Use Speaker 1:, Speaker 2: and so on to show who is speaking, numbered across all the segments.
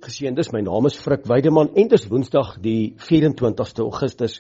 Speaker 1: Geseëndes, my naam is Frik Weideman en dis Woensdag die 24ste Augustus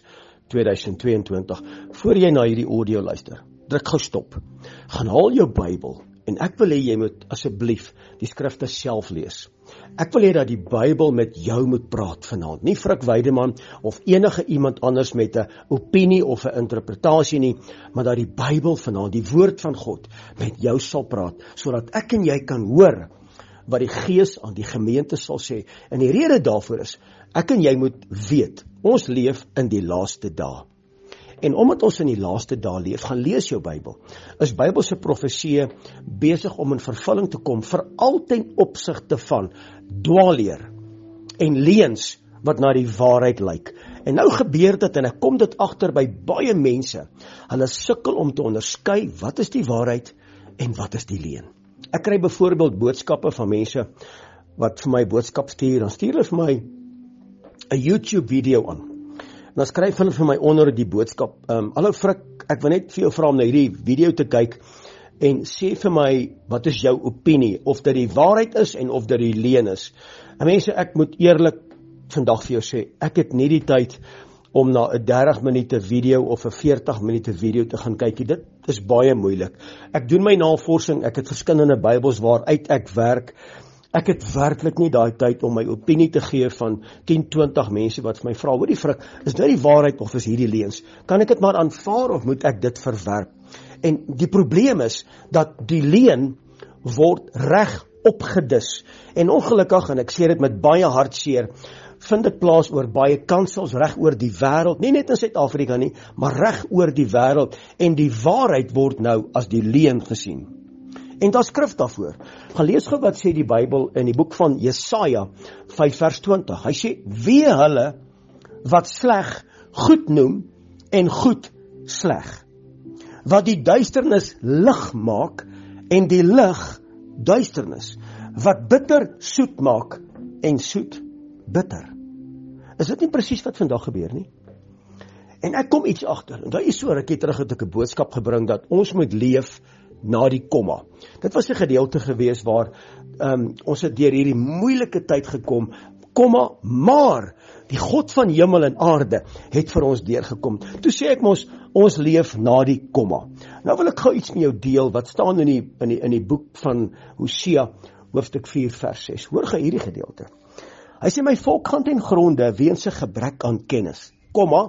Speaker 1: 2022. Voor jy na hierdie audio luister, druk gou stop. Gaan haal jou Bybel en ek wil hê jy moet asseblief die skrifte self lees. Ek wil hê dat die Bybel met jou moet praat vanaand. Nie Frik Weideman of enige iemand anders met 'n opinie of 'n interpretasie nie, maar dat die Bybel vanaand, die woord van God, met jou sal praat, sodat ek en jy kan hoor wat die Gees aan die gemeente sal sê. En die rede daarvoor is, ek en jy moet weet, ons leef in die laaste dae. En omdat ons in die laaste dae leef, gaan lees jou Bybel, is Bybelse profeseë besig om in vervulling te kom, veral ten opsigte van dwaalleer en leuns wat na die waarheid lyk. En nou gebeur dit, en ek kom dit agter by baie mense, hulle sukkel om te onderskei, wat is die waarheid en wat is die leuen. Ek kry byvoorbeeld boodskappe van mense wat vir my boodskap stuur, dan stuur hulle vir my 'n YouTube video aan. En dan skryf hulle vir my onder die boodskap, hallo Frik, ek wil net vir jou vra om na hierdie video te kyk en sê vir my, wat is jou opinie, of dit die waarheid is en of dit die leuen is. En mense, ek moet eerlik vandag vir jou sê, ek het nie die tyd om na 'n 30 minute video of 'n 40 minute video te gaan kyk. Dit is baie moeilik. Ek doen my navorsing, ek het verskillende Bybels waaruit ek werk. Ek het werklik nie daai tyd om my opinie te gee van 10-20 mense wat vir my vra, hoorie Frik, is dit die waarheid of is hierdie leuns? Kan ek dit maar aanvaar of moet ek dit verwerp? En die probleem is dat die leuen word reg opgedis. En ongelukkig, en ek sê dit met baie hartseer, vind dit plaas oor baie kansels reg oor die wêreld, nie net in Suid-Afrika nie, maar reg oor die wêreld, en die waarheid word nou as die leuen gesien. En daar skrif daarvoor. Gaan lees gou wat sê die Bybel in die boek van Jesaja 5 vers 20. Hy sê, wee hulle wat sleg goed noem en goed sleg, wat die duisternis lig maak en die lig duisternis, wat bitter soet maak en soet bitter. Is dit nie presies wat vandag gebeur nie? En ek kom iets agter, en daai is so rukkie terug het ek 'n boodskap gebring dat ons moet leef na die komma. Dit was 'n gedeelte gewees waar ons het deur hierdie moeilike tyd gekom, komma, maar die God van hemel en aarde het vir ons deurgekom. Toe sê ek mos, ons leef na die komma. Nou wil ek gou iets met jou deel wat staan in die boek van Hosea, hoofstuk 4 vers 6. Hoor gou hierdie gedeelte. Hy sê, my volk gaan ten gronde weens 'n gebrek aan kennis, komma,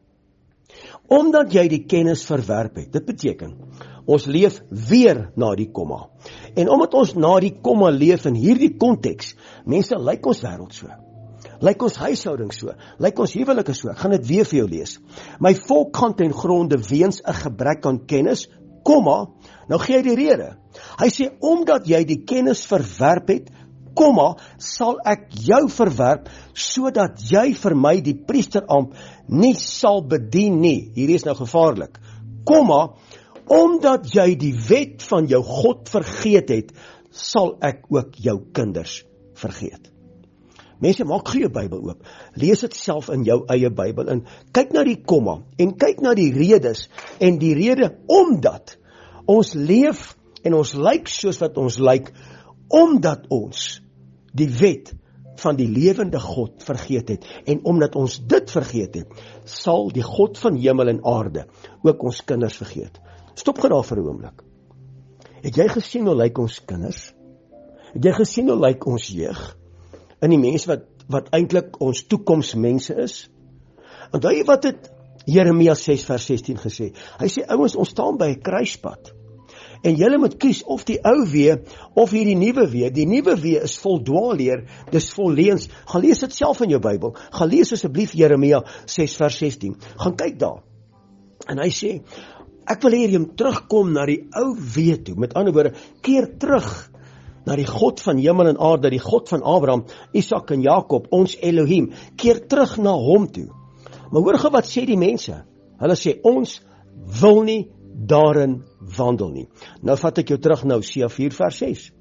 Speaker 1: omdat jy die kennis verwerp het. Dit beteken, ons leef weer na die komma. En omdat ons na die komma leef in hierdie konteks, mense, lyk ons wêreld so, lyk ons huishouding so, lyk ons huwelike so, gaan dit weer vir jou lees. My volk gaan ten gronde weens 'n gebrek aan kennis, komma, nou gee hy die rede. Hy sê, omdat jy die kennis verwerp het, komma, sal ek jou verwerp, sodat jy vir my die priesterampt nie sal bedien nie. Hierdie is nou gevaarlik. Komma, omdat jy die wet van jou God vergeet het, sal ek ook jou kinders vergeet. Mense, maak gou jou Bybel oop. Lees dit self in jou eie Bybel en kyk na die komma en kyk na die redes en die rede omdat ons leef en ons lyk soos wat ons lyk, omdat ons die wet van die lewende God vergeet het. En omdat ons dit vergeet het, sal die God van hemel en aarde ook ons kinders vergeet. Stop gou daar vir 'n oomblik. Het jy gesien hoe lyk ons kinders? Het jy gesien hoe lyk ons jeug? En die mense wat eintlik ons toekomsmense is? Onthou jy wat het Jeremia 6 vers 16 gesê? Hy sê, ouens, ons staan by 'n kruispunt. En julle moet kies of die ou wee of hierdie nuwe wee. Die nuwe wee is vol dwaalleer, dis vol leuns. Gaan lees dit self in jou Bybel. Gaan lees asseblief Jeremia 6 vers 16. Gaan kyk daar. En hy sê, ek wil hê jy moet terugkom na die ou wee toe. Met ander woorde, keer terug na die God van hemel en aarde, die God van Abraham, Isak en Jakob, ons Elohim. Keer terug na hom toe. Maar hoor gou wat sê die mense. Hulle sê, ons wil nie daarin wandel nie. Nou vat ek jou terug na Hosea 4 vers 6.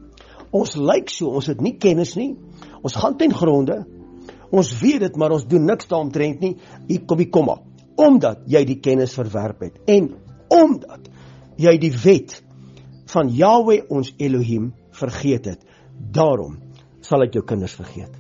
Speaker 1: Ons lyk so, ons het nie kennis nie, ons gaan ten gronde, ons weet dit, maar ons doen niks daaromtrent nie. Hier kom die komma. Omdat jy die kennis verwerp het, en omdat jy die wet van Yahweh ons Elohim vergeet het, daarom sal ek jou kinders vergeet.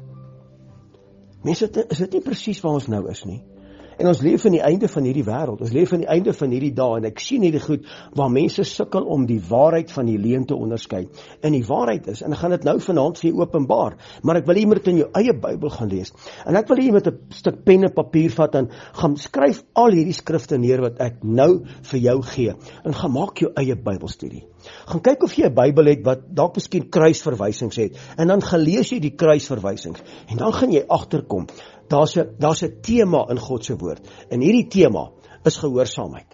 Speaker 1: Mense, is dit nie presies waar ons nou is nie? En ons leef in die einde van hierdie wêreld, ons leef in die einde van hierdie dae, en ek sien hierdie goed, waar mense sukkel om die waarheid van die leuen te onderskei. En die waarheid is, en ek gaan dit nou vanaand vir jou openbaar, maar ek wil jy moet in jou eie Bybel gaan lees, en ek wil jy met 'n stuk pen en papier vat, en gaan skryf al hierdie skrifte neer, wat ek nou vir jou gee, en gaan maak jou eie Bybelstudie. Gaan kyk of jy 'n Bybel het, wat dalk miskien kruisverwysings het, en dan gaan lees jy die kruisverwysings, en dan gaan jy agterkom, daar's 'n tema in God se woord, en hierdie tema is gehoorsaamheid.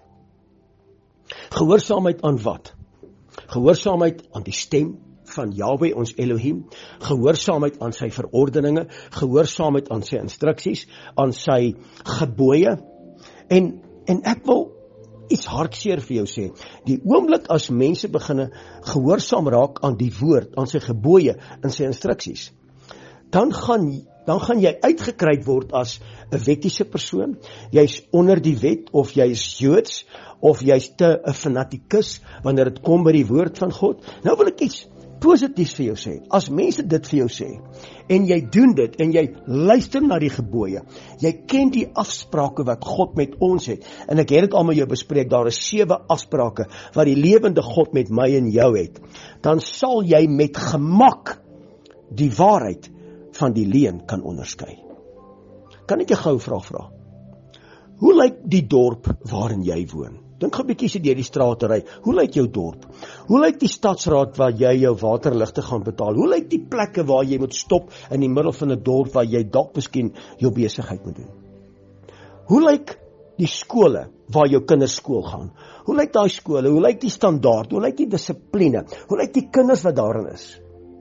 Speaker 1: Gehoorsaamheid aan wat? Gehoorsaamheid aan die stem van Yahweh ons Elohim, gehoorsaamheid aan sy verordeninge, gehoorsaamheid aan sy instruksies, aan sy gebooie, en ek wil iets hartseer vir jou sê, die oomblik as mense begin gehoorsaam raak aan die woord, aan sy gebooie, en sy instruksies, dan gaan jy uitgekryt word as 'n wettiese persoon, jy's onder die wet, of jy's Joods, of jy's 'n fanatikus, wanneer dit kom by die woord van God. Nou wil ek iets positiefs vir jou sê, as mense dit vir jou sê, en jy doen dit, en jy luister na die gebooie, jy ken die afsprake wat God met ons het, en ek het dit al met jou bespreek, daar is 7 afsprake, wat die lewende God met my en jou het, dan sal jy met gemak die waarheid van die leuen kan onderskei. Kan ek 'n goue vraag vra? Hoe lyk die dorp waarin jy woon? Dink gou 'n bietjie as jy deur die strate ry. Hoe lyk jou dorp? Hoe lyk die stadsraad waar jy jou waterligte gaan betaal? Hoe lyk die plekke waar jy moet stop in die middel van 'n dorp waar jy dalk miskien jou besigheid moet doen? Hoe lyk die skole waar jou kinders skool gaan? Hoe lyk daai skole? Hoe lyk die standaard? Hoe lyk die dissipline? Hoe lyk die kinders wat daarin is?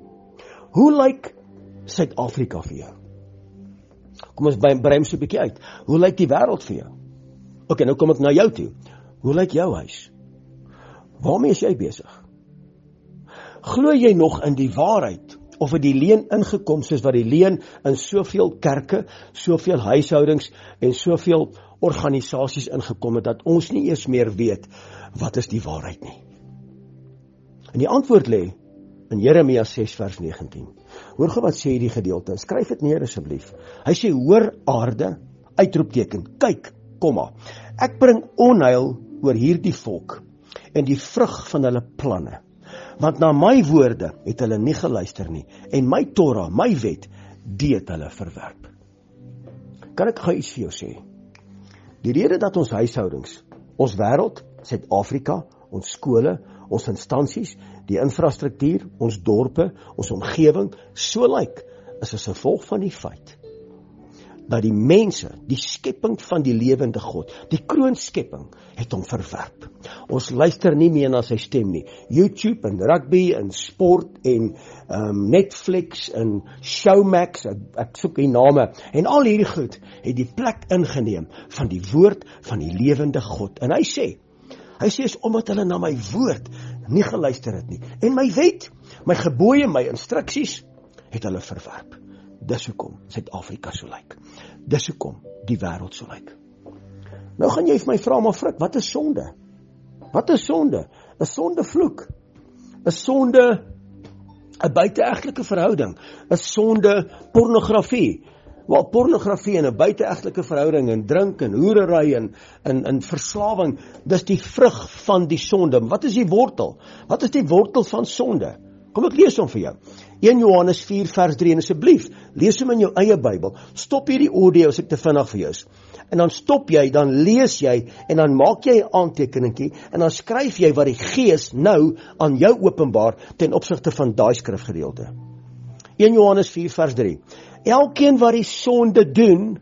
Speaker 1: Hoe lyk Suid-Afrika vir jou? Kom ons brei so 'n bietjie uit. Hoe lyk die wêreld vir jou? Ok, nou kom ek na jou toe. Hoe lyk jou huis? Waarmee is jy besig? Glo jy nog in die waarheid, of het die leuen ingekom, soos wat die leuen in soveel kerke, soveel huishoudings, en soveel organisasies ingekom het, dat ons nie eers meer weet, wat is die waarheid nie? En die antwoord lê in Jeremia 6 vers 19. Hoor gou wat sê die gedeelte, skryf dit neer asseblief. Hy sê, hoor aarde, uitroepteken, kyk, komma, ek bring onheil oor hierdie volk, en die vrug van hulle planne, want na my woorde het hulle nie geluister nie, en my Torah, my wet, die het hulle verwerp. Kan ek gou iets vir jou sê? Die rede dat ons huishoudings, ons wêreld, Suid-Afrika, ons skole, ons instansies, die infrastruktuur, ons dorpe, ons omgewing, so lyk, is as 'n gevolg van die feit, dat die mense, die skepping van die lewende God, die kroonskepping, het hom verwerp. Ons luister nie meer na sy stem nie. YouTube en rugby en sport en Netflix en Showmax, ek soek die name, en al hierdie goed, het die plek ingeneem van die woord van die lewende God. En hy sê, is omdat hulle na my woord nie geluister het nie. En my wet, my gebooie, my instruksies, het hulle verwerp. Dis hoekom Suid-Afrika so lyk. Dis hoekom die wêreld so lyk. Nou gaan jy vir my vra, maar Frik, wat is sonde? Wat is sonde? 'n Sondevloek. 'n Sonde, 'n buiteegtelike verhouding. 'n Sonde, pornografie. Wel, pornografie en 'n buiteegtelike verhouding en drink en hoerery en verslawing, dis die vrug van die sonde. Wat is die wortel? Wat is die wortel van sonde? Kom ek lees hom vir jou. 1 Johannes 4 vers 3, en asseblief, lees hom in jou eie Bybel. Stop hierdie audio as ek te vinnig vir jou is. En dan stop jy, dan lees jy, en dan maak jy 'n aantekeningkie, en dan skryf jy wat die Gees nou aan jou openbaar ten opsigte van daai skrifgedeelte. 1 Johannes 4 vers 3. Elkeen wat die sonde doen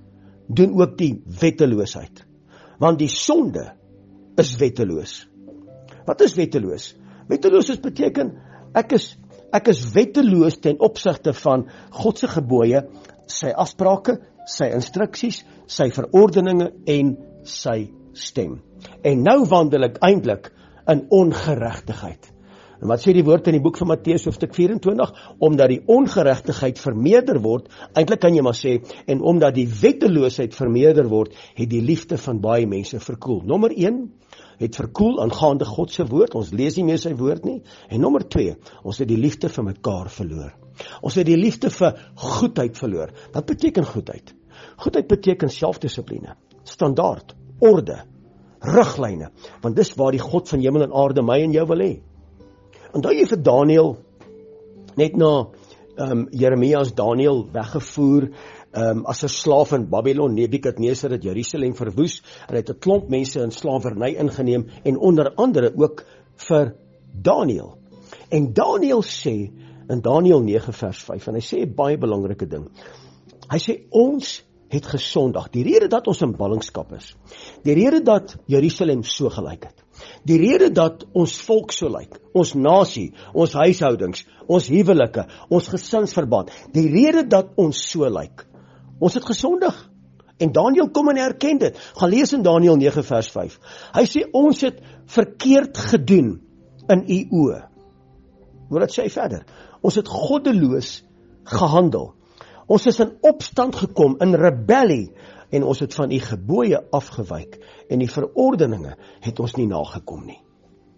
Speaker 1: ook die wetteloosheid. Want die sonde is wetteloos. Wat is wetteloos? Wetteloos beteken, ek is wetteloos ten opsigte van God se gebooie, sy afsprake, sy instruksies, sy verordeninge en sy stem. En nou wandel ek eintlik in ongeregtigheid. En wat sê die woord in die boek van Matteus hoofstuk 24? Omdat die ongeregtigheid vermeerder word, eintlik kan jy maar sê, en omdat die wetteloosheid vermeerder word, het die liefde van baie mense verkoel. Nommer 1, het verkoel aangaande God se woord, ons lees nie meer sy woord nie. En nommer 2, ons het die liefde vir mekaar verloor. Ons het die liefde vir goedheid verloor. Wat beteken goedheid? Goedheid beteken selfdissipline, standaard, orde, riglyne, want dis waar die God van hemel en aarde my en jou wil hê. Onthou jy vir Daniël, net na Jeremias Daniël weggevoer, as 'n slaaf in Babylon, Nebukadnesar het Jerusalem verwoes, en het 'n klomp mense in slawerny ingeneem, en onder andere ook vir Daniël. En Daniël sê, in Daniël 9 vers 5, en hy sê 'n baie belangrike ding, hy sê, ons het gesondig, die rede dat ons in ballingskap is, die rede dat Jerusalem so gelyk het, die rede dat ons volk so lyk, ons nasie, ons huishoudings, ons huwelike, ons gesinsverband, die rede dat ons so lyk, ons het gesondig. En Daniël kom en erken dit. Gaan lees in Daniël 9 vers 5. Hy sê, ons het verkeerd gedoen in u oë. Hoor wat sê hy verder? Ons het goddeloos gehandel. Ons is in opstand gekom, in rebellie, en ons het van u gebooie afgewyk, en die verordeninge het ons nie nagekom nie.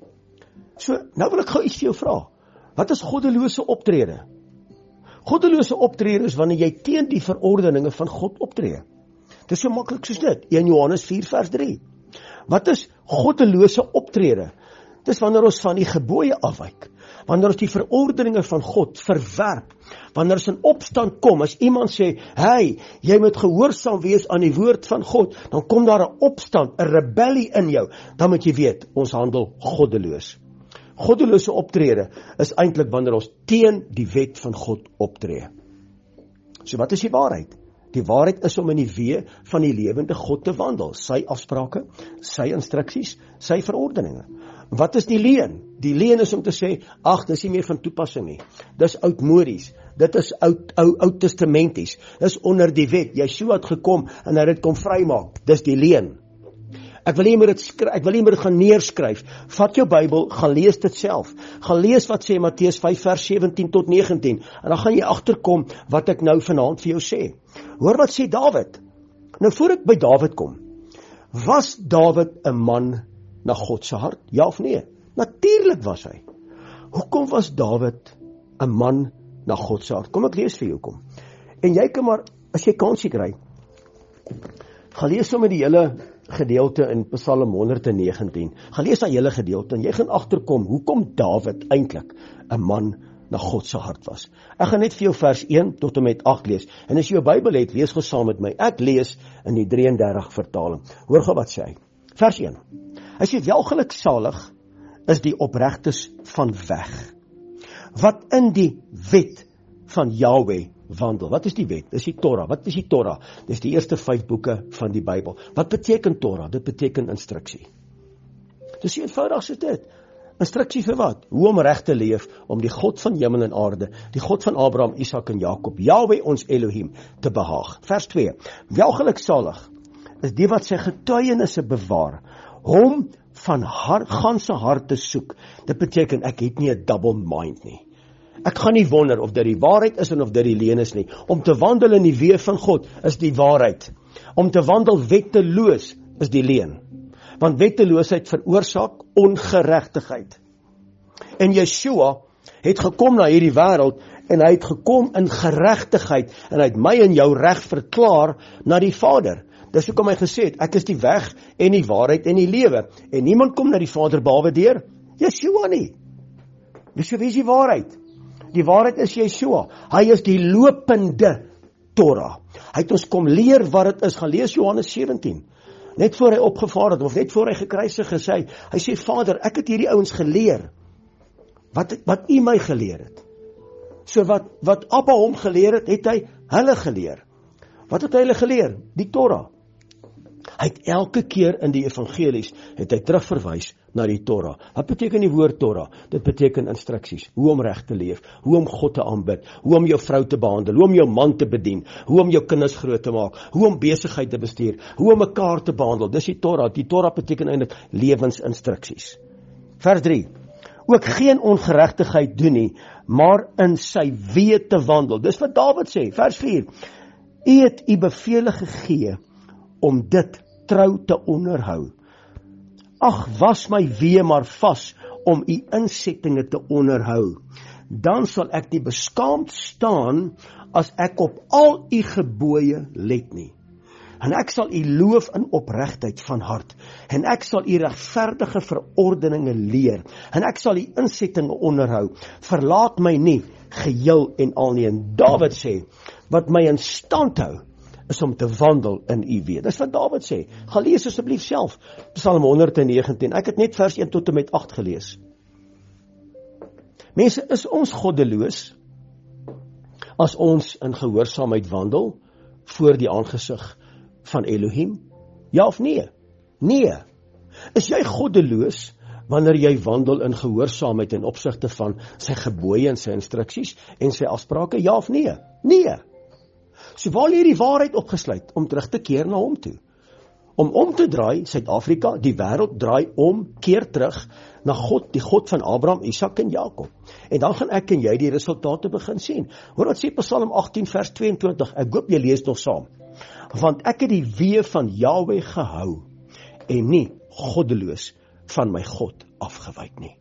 Speaker 1: So, nou wil ek gou iets vir jou vra. Wat is goddelose optrede? Goddelose optrede is wanneer jy teen die verordeninge van God optree. Dit is so maklik soos dit, 1 Johannes 4 vers 3. Wat is goddelose optrede? Dit is wanneer ons van die gebooie afwyk, wanneer ons die verordeninge van God verwerp, wanneer ons in opstand kom, as iemand sê, hey, jy moet gehoorsaam wees aan die woord van God, dan kom daar 'n opstand, 'n rebellie in jou, dan moet jy weet, ons handel goddeloos. Goddelose optrede is eintlik wanneer ons teen die wet van God optree. So wat is die waarheid? Die waarheid is om in die weë van die lewende God te wandel, sy afsprake, sy instruksies, sy verordeninge. Wat is die leuen? Die leuen is om te sê, ag, dis nie meer van toepassing nie. Dis oudmodies, dit is oud testamenties, dis onder die wet. Yeshua het gekom en hy het dit kom vrymaak. Dis die leuen. Ek wil nie meer dit gaan neerskryf. Vat jou Bybel, gaan lees dit self. Gaan lees wat sê Matteus 5 vers 17 tot 19 en dan gaan jy agterkom wat ek nou vanaand vir jou sê. Hoor wat sê Dawid. Nou voor ek by Dawid kom, was Dawid 'n man na God se hart? Ja of nee? Natuurlik was hy. Hoekom was Dawid 'n man na God se hart? Kom ek lees vir jou kom. En jy kan maar, as jy kansie kry, gaan lees sommer die hele gedeelte in Psalm 119. Gaan lees daai hele gedeelte en jy gaan agterkom hoekom Dawid eintlik 'n man na God se hart was. Ek gaan net vir jou vers 1 tot en met 8 lees. En as jy jou Bybel het, lees gou saam met my. Ek lees in die 33 vertaling. Hoor gou wat sê hy. Vers 1. Hy sê, welgeluksalig is die opregtes van weg, wat in die wet van Yahweh wandel. Wat is die wet? Dis die Torah. Wat is die Torah? Dis die eerste 5 boeke van die Bybel. Wat beteken Torah? Dit beteken instruksie. Dis so eenvoudig soos dit. Instruksie vir wat? Hoe om reg te leef, om die God van hemel en aarde, die God van Abraham, Isak en Jakob, Yahweh ons Elohim, te behaag. Vers 2. Welgeluksalig is die wat sy getuienisse bewaar, hom van ganse hart te soek. Dit beteken, ek het nie 'n double mind nie. Ek gaan nie wonder of dit die waarheid is en of dit die leuen is nie. Om te wandel in die weë van God is die waarheid. Om te wandel wetteloos is die leuen. Want wetteloosheid veroorsaak ongeregtigheid. En Yeshua het gekom na hierdie wêreld en hy het gekom in geregtigheid en hy het my en jou reg verklaar na die Vader. Dis hoekom hy gesê het, ek is die weg en die waarheid en die lewe. En niemand kom na die Vader behalwe deur Yeshua nie. Dis wie is die waarheid? Die waarheid is Yeshua. Hy is die lopende Torah. Hy het ons kom leer wat dit is. Gaan lees Johannes 17. Net voor hy opgevaar het, of net voor hy gekruisig is, hy sê, Vader, ek het hierdie ouens geleer, wat u my geleer het. So wat Abba hom geleer het hy hulle geleer. Wat het hy hulle geleer? Die Torah. Hy het elke keer in die evangelies, het hy terugverwys na die Torah. Wat beteken die woord Torah? Dit beteken instruksies, hoe om reg te leef, hoe om God te aanbid, hoe om jou vrou te behandel, hoe om jou man te bedien, hoe om jou kinders groot te maak, hoe om besigheid te bestuur, hoe om mekaar te behandel. Dis die Torah. Die Torah beteken eintlik lewensinstruksies. Vers 3. Ook geen ongeregtigheid doen nie, maar in sy weë te wandel. Dis wat Dawid sê. Vers 4. U het u bevele gegee om dit trou te onderhou. Ag, was my weë maar vas om u insettinge te onderhou. Dan sal ek nie beskaamd staan as ek op al u gebooie let nie. En ek sal u loof in opregtheid van hart, en ek sal u regverdige verordeninge leer, en ek sal u insettinge onderhou. Verlaat my nie geheel en al nie. En Dawid sê, wat my in stand hou, is om te wandel in u weë. Dis wat Dawid sê. Gaan lees asseblief self, Psalm 119. Ek het net vers 1 tot en met 8 gelees. Mense, is ons goddeloos as ons in gehoorsaamheid wandel voor die aangesig van Elohim? Ja of nee? Nee. Is jy goddeloos wanneer jy wandel in gehoorsaamheid in opsigte van sy gebooie en sy instruksies en sy afsprake? Ja of nee? Nee. So waar lê die waarheid opgesluit om terug te keer na hom toe? Om te draai, Suid-Afrika, die wêreld draai om, keer terug na God, die God van Abraham, Isak en Jakob. En dan gaan ek en jy die resultate begin sien. Hoor wat sê Psalm 18 vers 22, ek hoop jy lees nog saam. Want ek het die weë van Jahwe gehou, en nie goddeloos van my God afgewyk nie.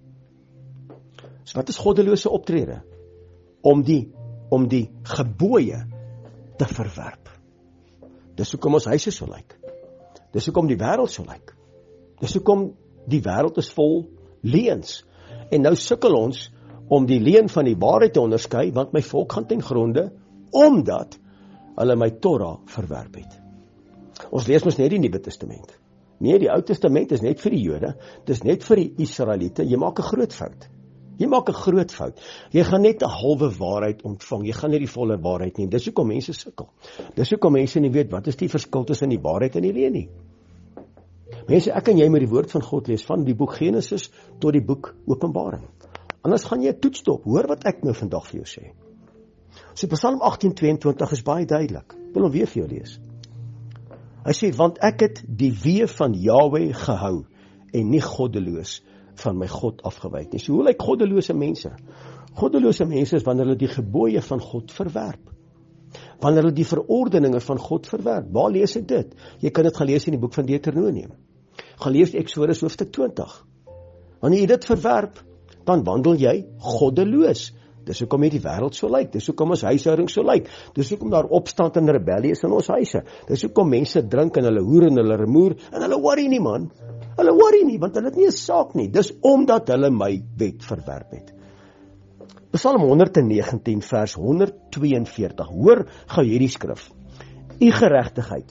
Speaker 1: So wat is goddelose optrede? Om die gebooie te verwerp. Dis hoekom ons huise so lyk. Dis hoekom die wêreld so lyk. Dis hoekom die wêreld is vol leuns. En nou sukkel ons om die leuen van die waarheid te onderskei, want my volk gaan ten gronde, omdat hulle my Torah verwerp het. Ons lees mos net die Nuwe Testament. Nee, die Ou Testament is net vir die Jode, dis net vir die Israeliete. Jy maak 'n groot fout. Jy maak 'n groot fout. Jy gaan net 'n halwe waarheid ontvang. Jy gaan nie die volle waarheid nie. Dis hoekom mense sukkel. Dis hoekom mense nie weet wat is die verskil tussen die waarheid en die leuen nie. Mense, ek en jy moet die woord van God lees van die boek Genesis tot die boek Openbaring. Anders gaan jy 'n toetsdop. Hoor wat ek nou vandag vir jou sê. So Psalm 18:22 is baie duidelik. Ek wil hom weer vir jou lees. Hy sê, want ek het die weë van Jahwe gehou en nie goddeloos van my God afgewyk nie. So hoe lyk goddelose mense? Goddelose mense is wanneer hulle die gebooie van God verwerp. Wanneer hulle die verordeninge van God verwerp. Waar lees ek dit? Jy kan dit gaan lees in die boek van Deuteronomium. Gaan lees Eksodus hoofstuk 20. Wanneer jy dit verwerp, dan wandel jy goddeloos. Dis hoekom die wêreld so lyk. Dis hoekom ons huishouding so lyk. Dis hoekom daar opstand en rebellie is in ons huise. Dis hoekom mense drink en hulle hoer en hulle remoer en hulle worry nie, man. Hulle worry nie, want hulle het nie 'n saak nie. Dis omdat hulle my wet verwerp het. Psalm 119 vers 142. Hoor gou hierdie skrif. U geregtigheid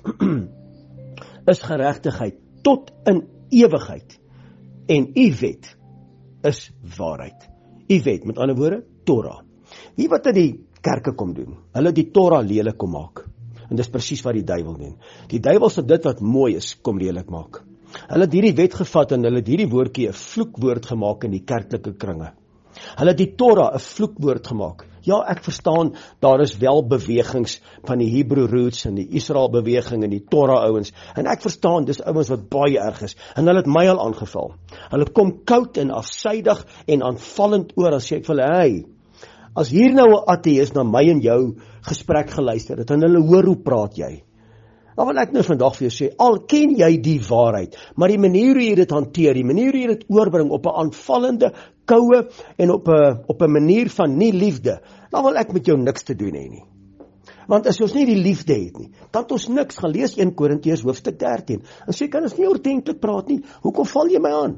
Speaker 1: is geregtigheid tot in ewigheid en u wet is waarheid. U wet, met ander woorde, Torah. Wie wat in die kerke kom doen? Hulle die Torah lelik kom maak. En dis presies wat die duiwel doen. Die duiwel sal dit wat mooi is, kom lelik maak. Hulle het hierdie wet gevat en hulle het hierdie woordjie 'n vloekwoord gemaak in die kerklike kringe. Hulle het die Torah 'n vloekwoord gemaak. Ja, ek verstaan, daar is wel bewegings van die Hebrew Roots en die Israel beweging en die Torah ouens. En ek verstaan, dis ouens wat baie erg is. En hulle het my al aangeval. Hulle kom koud en afsydig en aanvallend oor as sê ek vir hulle, hey, as hier nou 'n ateïs na my en jou gesprek geluister het en hulle hoor hoe praat jy. Dan wil ek nou vandag vir jou sê, al ken jy die waarheid, maar die manier hoe jy dit hanteer, die manier hoe jy dit oorbring op 'n aanvallende, koue en op 'n manier van nie liefde, dan wil ek met jou niks te doen hê nie. Want as ons nie die liefde het nie, dan het ons niks. Gaan lees 1 Korintiërs hoofstuk 13. En sê, kan ons nie ordentlik praat nie? Hoekom val jy my aan?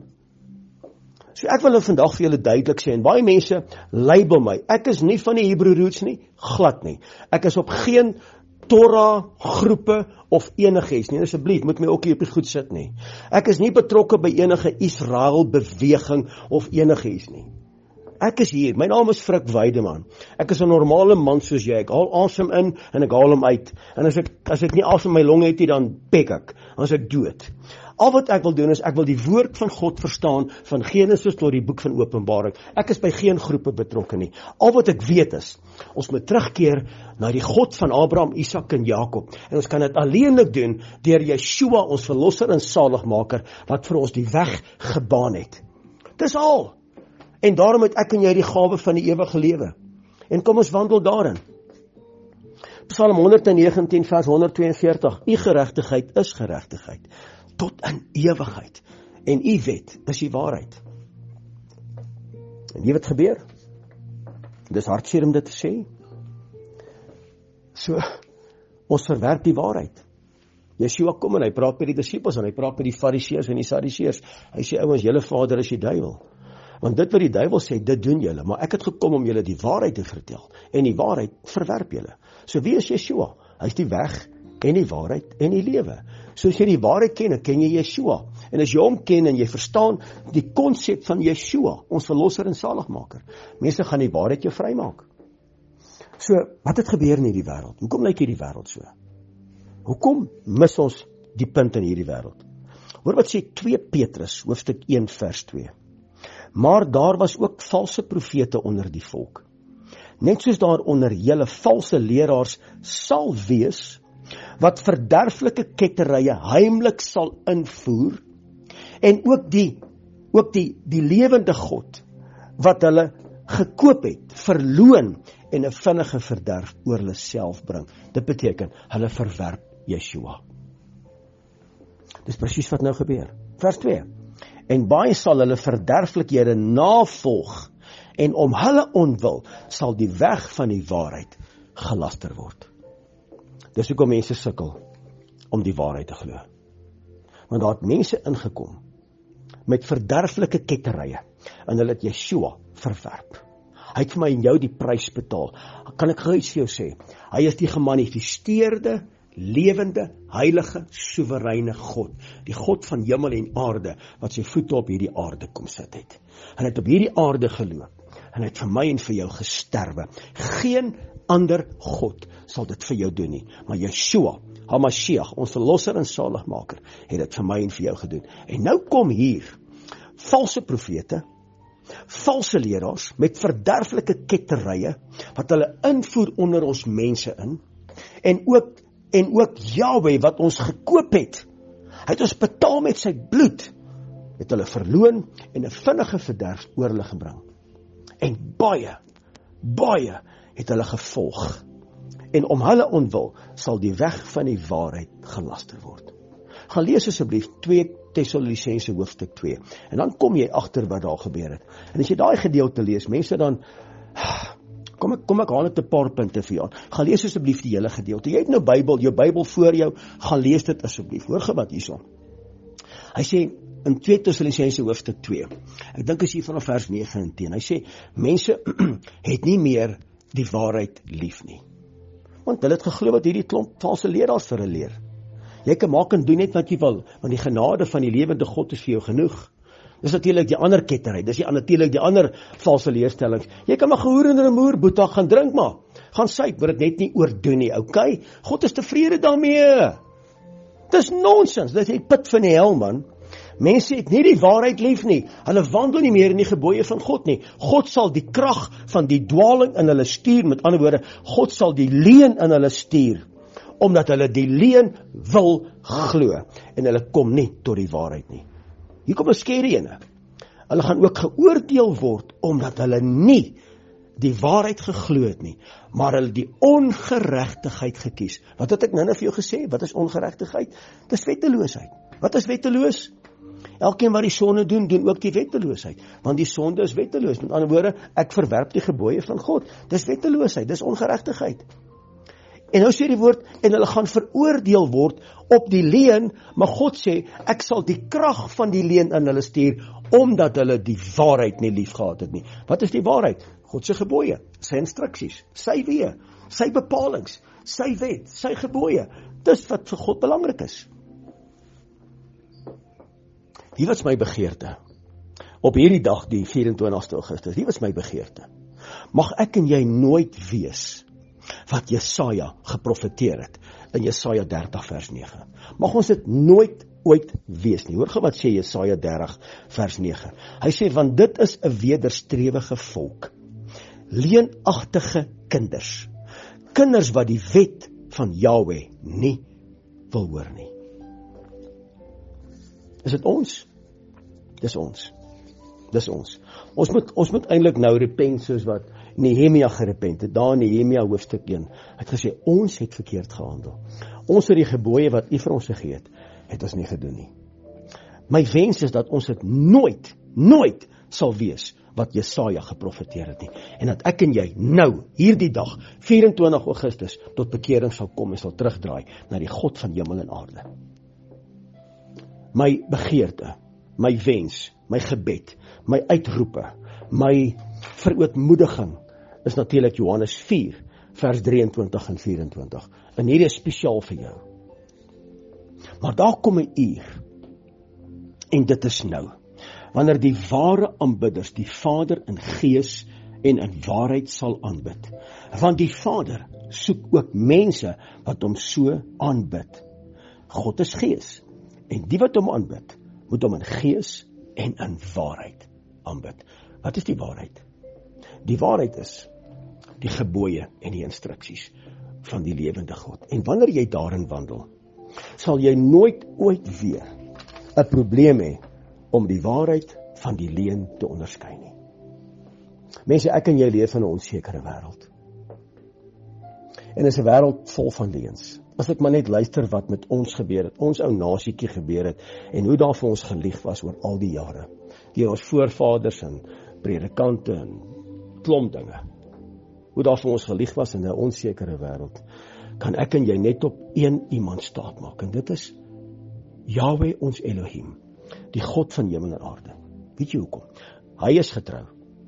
Speaker 1: So ek wil nou vandag vir julle duidelik sê, en baie mense label my, ek is nie van die Hebrew Roots nie, glad nie. Ek is op geen Torah groepe of enigiets nie. Asseblief, moet my ook hier op die goed sit nie. Ek is nie betrokke by enige Israel beweging of enigiets nie. Ek is hier, my naam is Frik Weideman. Ek is 'n normale man soos jy. Ek haal asem in en ek haal hom uit. En as ek nie asem in my longe het nie, dan pek ek. Dan is ek dood. Al wat ek wil doen is, ek wil die woord van God verstaan, van Genesis tot die boek van Openbaring. Ek is by geen groepe betrokke nie. Al wat ek weet is, ons moet terugkeer na die God van Abraham, Isak en Jakob. En ons kan dit alleenlik doen, deur Yeshua, ons verlosser en saligmaker, wat vir ons die weg gebaan het. Dis al. En daarom het ek en jy die gawe van die ewige lewe. En kom ons wandel daarin. Psalm 119 vers 142. U geregtigheid is geregtigheid tot in ewigheid En u wet, dis die waarheid. En weet wat gebeur? Dis hartseer om dit te sê. So, ons verwerp die waarheid. Yeshua kom en hy praat met die disippels en hy praat met die fariseërs en die sadiseërs. Hy sê, ouens, julle vader is die duiwel. Want dit wat die duiwel sê, dit doen julle, maar ek het gekom om julle die waarheid te vertel. En die waarheid verwerp julle. So wie is Yeshua? Hy is die weg en die waarheid en die lewe. So as jy die waarheid ken, dan ken jy Yeshua. En as jy hom ken en jy verstaan die konsep van Yeshua, ons verlosser en saligmaker, mense gaan die waarheid jou vrymaak. So, wat het gebeur in hierdie wêreld? Hoekom lyk hierdie wêreld so? Hoekom mis ons die punt in hierdie wêreld? Hoor wat sê 2 Petrus, hoofstuk 1 vers 2. Maar daar was ook valse profete onder die volk. Net soos daar onder julle valse leraars sal wees, wat verderflike ketterye heimlik sal invoer, en ook die lewende God, wat hulle gekoop het, verloon, en 'n vinnige verderf oor hulle self bring. Dit beteken, hulle verwerp Yeshua. Dis presies wat nou gebeur. Vers 2. En baie sal hulle verderflikhede navolg, en om hulle onwil sal die weg van die waarheid gelaster word. Dis hoekom mense sukkel om die waarheid te glo. Want daar het mense ingekom met verderflike ketterye, en hulle het Yeshua verwerp. Hy het vir my en jou die prys betaal. Kan ek gou iets vir jou sê? Hy is die gemanifesteerde, lewende, heilige, soewereine God. Die God van hemel en aarde, wat sy voete op hierdie aarde kom sit het. En hy het op hierdie aarde geloop. En hy het vir my en vir jou gesterwe. Geen ander God sal dit vir jou doen nie. Maar Yeshua, HaMashiach, ons verlosser en saligmaker, het dit vir my en vir jou gedoen. En nou kom hier valse profete, valse leraars met verderflike ketterye wat hulle invoer onder ons mense in, en ook Yahweh wat ons gekoop het. Hy het ons betaal met sy bloed, het hulle verloon en 'n vinnige verderf oor hulle gebring. En baie het hulle gevolg. En om hulle onwil sal die weg van die waarheid gelaster word. Gaan lees asseblief 2 Tessalonisense hoofstuk 2. En dan kom jy agter wat daar gebeur het. En as jy daai gedeelte lees, mense dan, kom ek haal net 'n paar punte vir jou. Gaan lees asseblief die hele gedeelte. Jy het nou jou Bybel voor jou, gaan lees dit asseblief. Hoor gou wat hierson. Hy sê in 2 Tessalonisense hoofstuk 2. Ek dink as hier vanaf vers 9 en 10. Hy sê mense het nie meer die waarheid lief nie. Want hulle het geglo wat hierdie klomp valse leraars vir hulle leer. Jy kan maak en doen net wat jy wil, want die genade van die lewende God is vir jou genoeg. Dis natuurlik die ander ketterry, dis natuurlik die ander valse leerstellings. Jy kan maar gehoor en 'n moer boetie gaan drink maar. Gaan syk, moet dit net nie oordoen nie, okay? God is tevrede daarmee. Dis nonsens, dit is die put van die hel, man. Mense het nie die waarheid lief nie. Hulle wandel nie meer in die gebooie van God nie. God sal die krag van die dwaling in hulle stuur, met ander woorde, God sal die leuen in hulle stuur, omdat hulle die leuen wil glo, en hulle kom nie tot die waarheid nie. Hier kom 'n skerry ene. Hulle gaan ook geoordeel word, omdat hulle nie die waarheid geglo het nie, maar hulle die ongeregtigheid gekies. Wat het ek nou vir jou gesê? Wat is ongeregtigheid? Dis wetteloosheid. Wat is wetteloos? Elkeen wat die sonde doen ook die wetteloosheid. Want die sonde is wetteloos. Met ander woorde, ek verwerp die gebooie van God. Dis wetteloosheid, dis ongeregtigheid. En nou sê die woord, en hulle gaan veroordeel word op die leuen, maar God sê, ek sal die krag van die leuen in hulle stuur, omdat hulle die waarheid nie lief gehad het nie. Wat is die waarheid? God se gebooie, sy instruksies, sy weë, sy bepalings, sy wet, sy gebooie. Dis wat vir God belangrik is. Hier was my begeerte. Op hierdie dag, die 24ste Augustus, hier was my begeerte. Mag ek en jy nooit wees wat Jesaja geprofeteer het in Jesaja 30 vers 9. Mag ons dit nooit ooit wees nie. Hoor gou wat sê Jesaja 30 vers 9. Hy sê, want dit is 'n wederstrewige volk, leenagtige kinders, kinders wat die wet van Yahweh nie wil hoor nie. Is dit ons? Dis ons. Dis ons. Ons moet eintlik nou repent soos wat Nehemia gerepent het. Daar in Nehemia hoofstuk 1 het gesê, ons het verkeerd gehandel. Ons het die gebooie wat U vir ons gegee het ons nie gedoen nie. My wens is dat ons dit nooit sal wees wat Jesaja geprofeteer het nie. En dat ek en jy nou, hierdie dag, 24 Augustus, tot bekering sal kom en sal terugdraai na die God van hemel en aarde. My begeerte, my wens, my gebed, my uitroepe, my verootmoediging is natuurlik Johannes 4, vers 23 en 24. En hierdie is spesiaal vir jou. Maar daar kom 'n uur, en dit is nou, wanneer die ware aanbidders die Vader in gees en in waarheid sal aanbid. Want die Vader soek ook mense wat hom so aanbid. God is gees, en die wat hom aanbid, moet hom in gees en in waarheid aanbid. Wat is die waarheid? Die waarheid is die gebooie en die instruksies van die lewende God. En wanneer jy daarin wandel, sal jy nooit ooit weer 'n probleem hê om die waarheid van die leuen te onderskei nie. Mense, ek en jy leef in 'n onsekere wêreld. En is 'n wêreld vol van leuns. As ek maar net luister wat met ons gebeur het, ons ou nasietjie gebeur het, en hoe daar vir ons gelieg was oor al die jare, deur ons voorvaders en predikante en klomp dinge, hoe daar vir ons gelieg was in 'n onsekere wêreld, kan ek en jy net op een iemand staat maak, en dit is Yahweh ons Elohim, die God van hemel en aarde. Weet jy hoekom? Hy is getrou.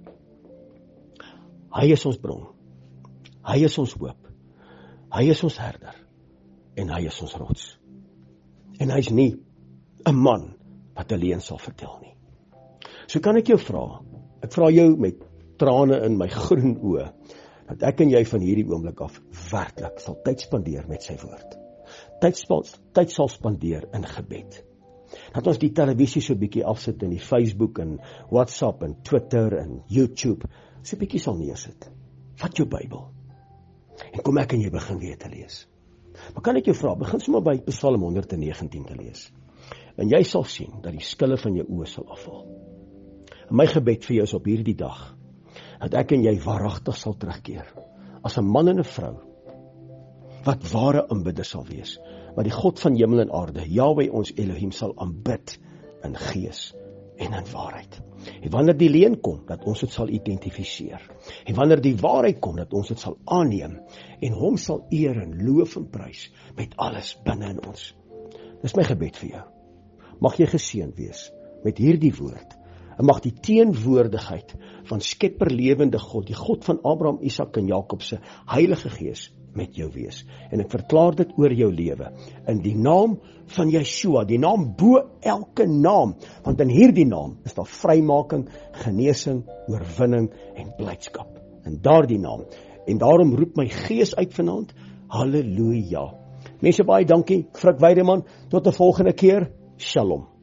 Speaker 1: Hy is ons bron. Hy is ons hoop. Hy is ons herder. En hy is ons rots. En hy is nie 'n man wat alleen sal vertel nie. So kan ek jou vra, ek vra jou met trane in my groen oë, dat ek en jy van hierdie oomblik af werklik sal tyd spandeer met sy woord. Tyd sal spandeer in gebed. Dat ons die televisie so bietjie afsit in die Facebook en WhatsApp en Twitter en YouTube, so bietjie sal neersit. Vat jou Bybel en kom ek en jy begin weer te lees. Maar kan ek jou vra, begin sommer by Psalm 119 te lees. En jy sal sien dat die skille van jou oë sal afval. En my gebed vir jou is op hierdie dag, dat ek en jy waaragtig sal terugkeer, as 'n man en 'n vrou, wat ware aanbidder sal wees, wat die God van hemel en aarde, Yahweh ons Elohim, sal aanbid in gees en in waarheid. En wanneer die leuen kom, dat ons dit sal identifiseer. En wanneer die waarheid kom, dat ons dit sal aanneem, en hom sal eer en loof en prys, met alles binne in ons. Dis my gebed vir jou. Mag jy geseënd wees met hierdie woord, en mag die teenwoordigheid van Skepper lewende God, die God van Abraham, Isak en Jakob se Heilige Gees met jou wees. En ek verklaar dit oor jou lewe, in die naam van Yeshua, die naam bo elke naam, want in hierdie naam is daar vrymaking, genesing, oorwinning en blydskap. In daardie naam. En daarom roep my gees uit vanaand, halleluja. Mense, baie dankie, Frik Weideman, tot 'n volgende keer, shalom.